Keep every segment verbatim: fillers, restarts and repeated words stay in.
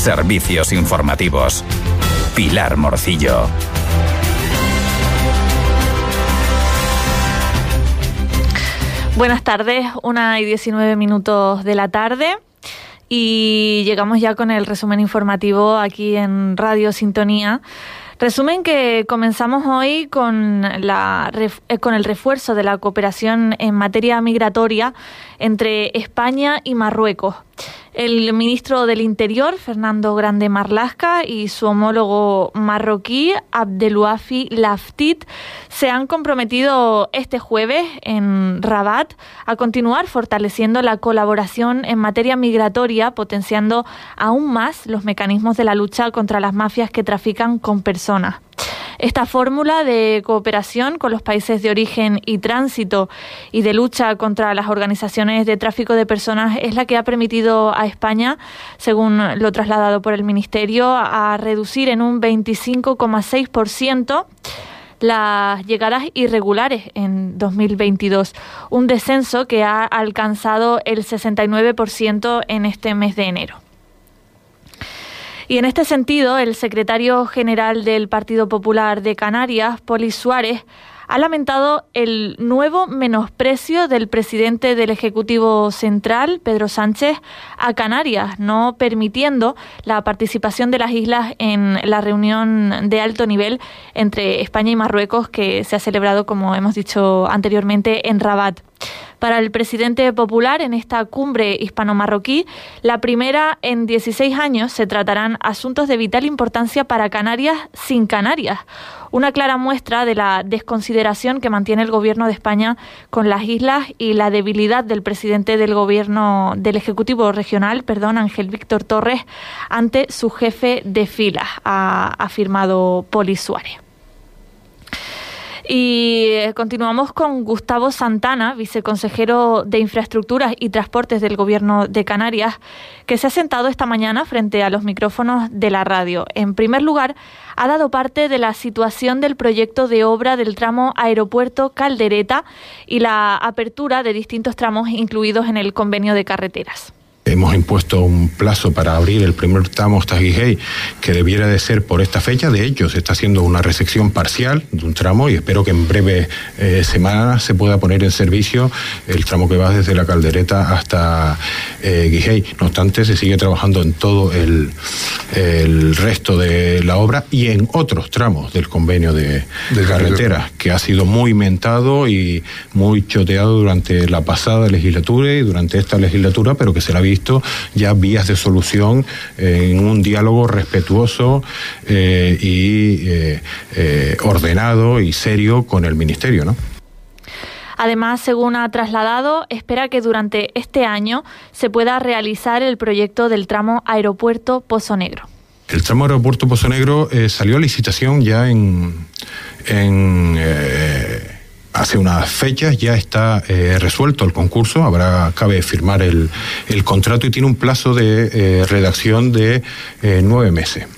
Servicios informativos. Pilar Morcillo. Buenas tardes, una y diecinueve minutos de la tarde y llegamos ya con el resumen informativo aquí en Radio Sintonía. Resumen que comenzamos hoy con, la, con el refuerzo de la cooperación en materia migratoria entre España y Marruecos. El ministro del Interior, Fernando Grande Marlaska, y su homólogo marroquí, Abdelouafi Laftit, se han comprometido este jueves en Rabat a continuar fortaleciendo la colaboración en materia migratoria, potenciando aún más los mecanismos de la lucha contra las mafias que trafican con personas. Esta fórmula de cooperación con los países de origen y tránsito y de lucha contra las organizaciones de tráfico de personas es la que ha permitido a España, según lo trasladado por el Ministerio, a reducir en un veinticinco coma seis por ciento las llegadas irregulares en dos mil veintidós, un descenso que ha alcanzado el sesenta y nueve por ciento en este mes de enero. Y en este sentido, el secretario general del Partido Popular de Canarias, Poli Suárez, ha lamentado el nuevo menosprecio del presidente del Ejecutivo Central, Pedro Sánchez, a Canarias, no permitiendo la participación de las islas en la reunión de alto nivel entre España y Marruecos que se ha celebrado, como hemos dicho anteriormente, en Rabat. Para el presidente popular, en esta cumbre hispano-marroquí, la primera en dieciséis años, se tratarán asuntos de vital importancia para Canarias sin Canarias. Una clara muestra de la desconsideración que mantiene el gobierno de España con las islas y la debilidad del presidente del gobierno del Ejecutivo Regional, perdón, Ángel Víctor Torres, ante su jefe de filas, ha afirmado Poli Suárez. Y continuamos con Gustavo Santana, viceconsejero de Infraestructuras y Transportes del Gobierno de Canarias, que se ha sentado esta mañana frente a los micrófonos de la radio. En primer lugar, ha dado parte de la situación del proyecto de obra del tramo Aeropuerto Caldereta y la apertura de distintos tramos incluidos en el convenio de carreteras. Hemos impuesto un plazo para abrir el primer tramo hasta Gijón, que debiera de ser por esta fecha. De hecho, se está haciendo una resección parcial de un tramo y espero que en breves eh, semanas se pueda poner en servicio el tramo que va desde la Caldereta hasta eh, Gijón. No obstante, se sigue trabajando en todo el, el resto de la obra y en otros tramos del convenio de, de carreteras, que ha sido muy mentado y muy choteado durante la pasada legislatura y durante esta legislatura, pero que se la ha visto ya vías de solución eh, en un diálogo respetuoso eh, y eh, eh, ordenado y serio con el Ministerio, ¿no? Además, según ha trasladado, espera que durante este año se pueda realizar el proyecto del tramo Aeropuerto Pozo Negro. El tramo Aeropuerto Pozo Negro eh, salió a licitación ya en... en eh, Hace unas fechas, ya está eh, resuelto el concurso, habrá cabe firmar el, el contrato y tiene un plazo de eh, redacción de eh, nueve meses.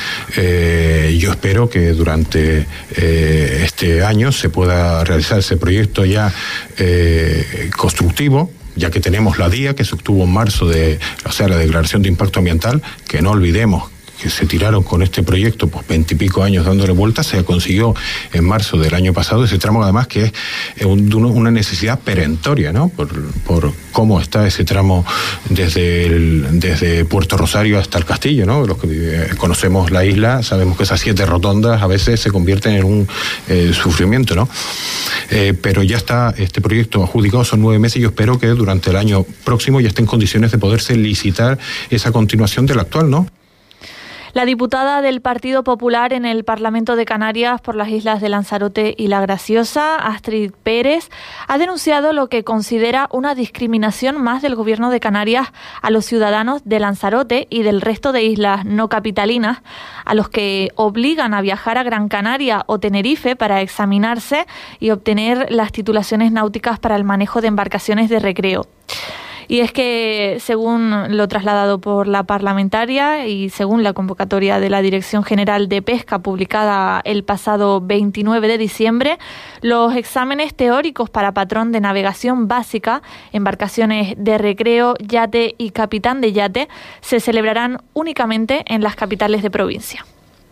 Eh, yo espero que durante eh, este año se pueda realizar ese proyecto ya eh, constructivo, ya que tenemos la D I A que se obtuvo en marzo, de, o sea, la Declaración de Impacto Ambiental, que no olvidemos que se tiraron con este proyecto pues veintipico años dándole vueltas. Se consiguió en marzo del año pasado ese tramo, además que es un, una necesidad perentoria, ¿no? Por, por cómo está ese tramo desde el, desde Puerto Rosario hasta el Castillo, ¿no? Los que eh, conocemos la isla sabemos que esas siete rotondas a veces se convierten en un eh, sufrimiento, ¿no? Eh, pero ya está este proyecto adjudicado, son nueve meses y yo espero que durante el año próximo ya esté en condiciones de poderse licitar esa continuación del actual, ¿no? La diputada del Partido Popular en el Parlamento de Canarias por las islas de Lanzarote y La Graciosa, Astrid Pérez, ha denunciado lo que considera una discriminación más del Gobierno de Canarias a los ciudadanos de Lanzarote y del resto de islas no capitalinas, a los que obligan a viajar a Gran Canaria o Tenerife para examinarse y obtener las titulaciones náuticas para el manejo de embarcaciones de recreo. Y es que, según lo trasladado por la parlamentaria y según la convocatoria de la Dirección General de Pesca publicada el pasado veintinueve de diciembre, los exámenes teóricos para patrón de navegación básica, embarcaciones de recreo, yate y capitán de yate se celebrarán únicamente en las capitales de provincia.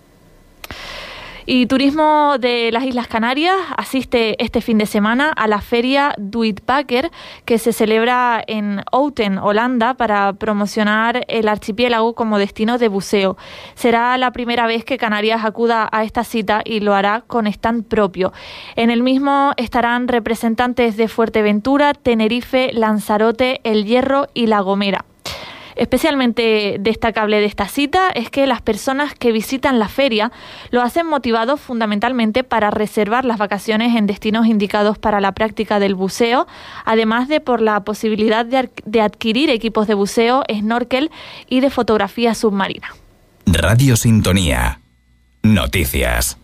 Y Turismo de las Islas Canarias asiste este fin de semana a la feria Duitpacker, que se celebra en Houten, Holanda, para promocionar el archipiélago como destino de buceo. Será la primera vez que Canarias acuda a esta cita y lo hará con stand propio. En el mismo estarán representantes de Fuerteventura, Tenerife, Lanzarote, El Hierro y La Gomera. Especialmente destacable de esta cita es que las personas que visitan la feria lo hacen motivados fundamentalmente para reservar las vacaciones en destinos indicados para la práctica del buceo, además de por la posibilidad de, de adquirir equipos de buceo, snorkel y de fotografía submarina. Radio Sintonía. Noticias.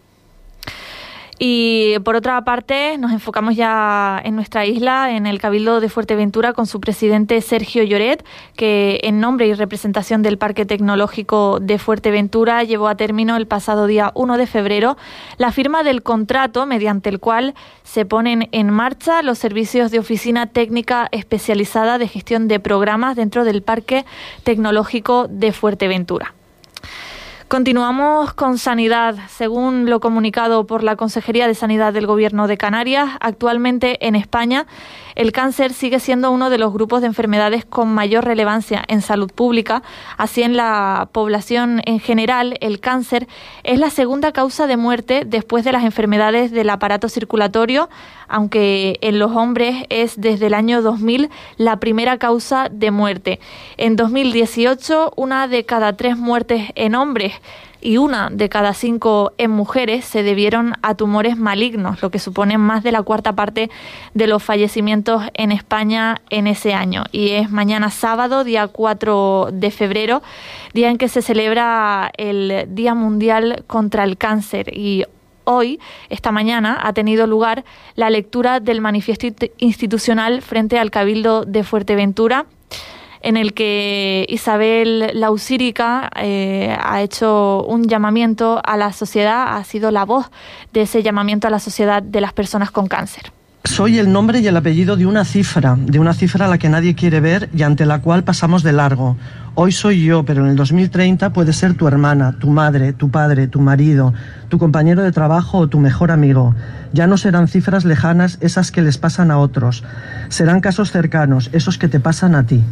Y por otra parte, nos enfocamos ya en nuestra isla, en el Cabildo de Fuerteventura, con su presidente Sergio Lloret, que en nombre y representación del Parque Tecnológico de Fuerteventura llevó a término el pasado día uno de febrero la firma del contrato mediante el cual se ponen en marcha los servicios de oficina técnica especializada de gestión de programas dentro del Parque Tecnológico de Fuerteventura. Continuamos con sanidad. Según lo comunicado por la Consejería de Sanidad del Gobierno de Canarias, actualmente en España el cáncer sigue siendo uno de los grupos de enfermedades con mayor relevancia en salud pública. Así, en la población en general, el cáncer es la segunda causa de muerte después de las enfermedades del aparato circulatorio, aunque en los hombres es desde el año dos mil la primera causa de muerte. En dos mil dieciocho, una de cada tres muertes en hombres y una de cada cinco en mujeres se debieron a tumores malignos, lo que supone más de la cuarta parte de los fallecimientos en España en ese año. Y es mañana sábado, día cuatro de febrero, día en que se celebra el Día Mundial contra el Cáncer. Y hoy, esta mañana, ha tenido lugar la lectura del manifiesto institucional frente al Cabildo de Fuerteventura, en el que Isabel Lausírica eh, ha hecho un llamamiento a la sociedad, ha sido la voz de ese llamamiento a la sociedad de las personas con cáncer. Soy el nombre y el apellido de una cifra, de una cifra a la que nadie quiere ver y ante la cual pasamos de largo. Hoy soy yo, pero en el dos mil treinta puede ser tu hermana, tu madre, tu padre, tu marido, tu compañero de trabajo o tu mejor amigo. Ya no serán cifras lejanas esas que les pasan a otros. Serán casos cercanos, esos que te pasan a ti.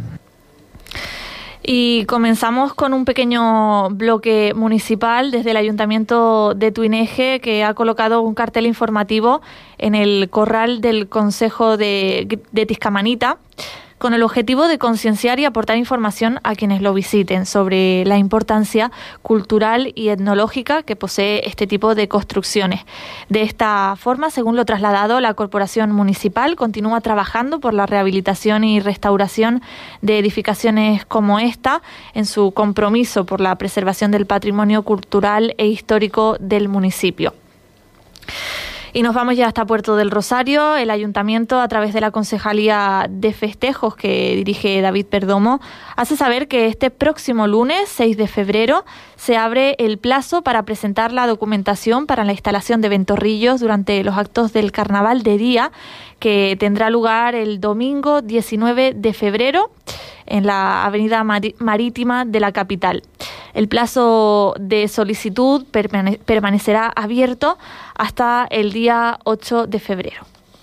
Y comenzamos con un pequeño bloque municipal desde el Ayuntamiento de Tuineje, que ha colocado un cartel informativo en el corral del Concejo de, de Tiscamanita, con el objetivo de concienciar y aportar información a quienes lo visiten sobre la importancia cultural y etnológica que posee este tipo de construcciones. De esta forma, según lo trasladado, la Corporación Municipal continúa trabajando por la rehabilitación y restauración de edificaciones como esta, en su compromiso por la preservación del patrimonio cultural e histórico del municipio. Y nos vamos ya hasta Puerto del Rosario. El Ayuntamiento, a través de la Concejalía de Festejos que dirige David Perdomo, hace saber que este próximo lunes, seis de febrero, se abre el plazo para presentar la documentación para la instalación de ventorrillos durante los actos del Carnaval de Día, que tendrá lugar el domingo diecinueve de febrero en la avenida marítima de la capital. El plazo de solicitud permane- permanecerá abierto hasta el día ocho de febrero.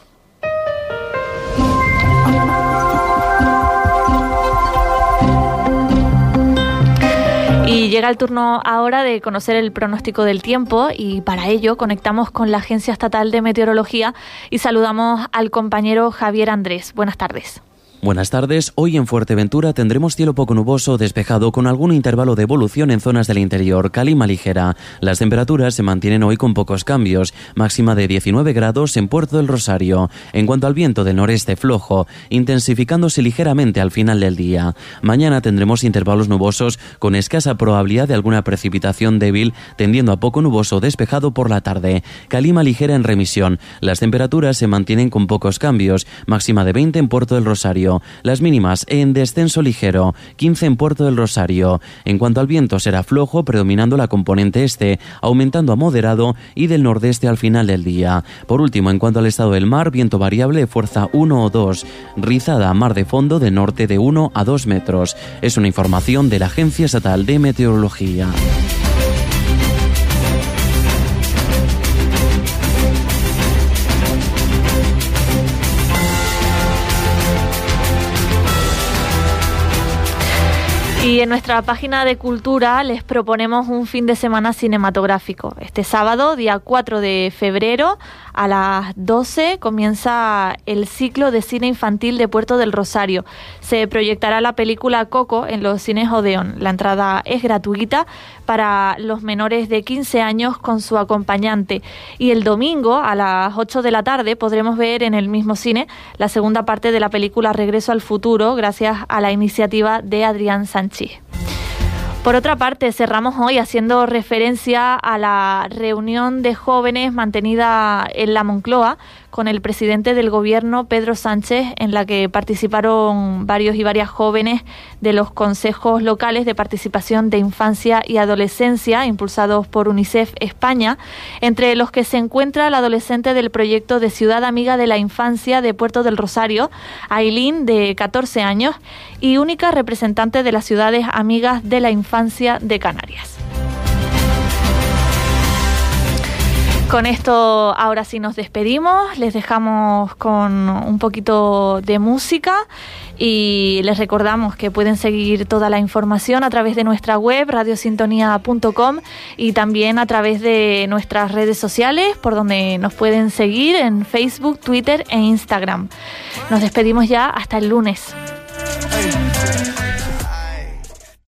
Y llega el turno ahora de conocer el pronóstico del tiempo, y para ello conectamos con la Agencia Estatal de Meteorología y saludamos al compañero Javier Andrés. Buenas tardes. Buenas tardes. Hoy en Fuerteventura tendremos cielo poco nuboso despejado con algún intervalo de evolución en zonas del interior, calima ligera. Las temperaturas se mantienen hoy con pocos cambios, máxima de diecinueve grados en Puerto del Rosario. En cuanto al viento del noreste, flojo, intensificándose ligeramente al final del día. Mañana tendremos intervalos nubosos con escasa probabilidad de alguna precipitación débil, tendiendo a poco nuboso despejado por la tarde. Calima ligera en remisión. Las temperaturas se mantienen con pocos cambios, máxima de veinte en Puerto del Rosario. Rosario. Las mínimas en descenso ligero, quince en Puerto del Rosario. En cuanto al viento, será flojo, predominando la componente este, aumentando a moderado y del nordeste al final del día. Por último, en cuanto al estado del mar, viento variable, fuerza uno o dos, rizada a mar de fondo de norte de uno a dos metros. Es una información de la Agencia Estatal de Meteorología. Y en nuestra página de cultura les proponemos un fin de semana cinematográfico. Este sábado, día cuatro de febrero, a las doce, comienza el ciclo de cine infantil de Puerto del Rosario. Se proyectará la película Coco en los cines Odeón. La entrada es gratuita para los menores de quince años con su acompañante. Y el domingo, a las ocho de la tarde, podremos ver en el mismo cine la segunda parte de la película Regreso al Futuro, gracias a la iniciativa de Adrián Sánchez. Por otra parte, cerramos hoy haciendo referencia a la reunión de jóvenes mantenida en la Moncloa con el presidente del gobierno, Pedro Sánchez, en la que participaron varios y varias jóvenes de los consejos locales de participación de infancia y adolescencia, impulsados por UNICEF España, entre los que se encuentra la adolescente del proyecto de Ciudad Amiga de la Infancia de Puerto del Rosario, Ailín, de catorce años, y única representante de las ciudades amigas de la infancia de Canarias. Con esto ahora sí nos despedimos, les dejamos con un poquito de música y les recordamos que pueden seguir toda la información a través de nuestra web radiosintonía punto com y también a través de nuestras redes sociales, por donde nos pueden seguir en Facebook, Twitter e Instagram. Nos despedimos ya hasta el lunes.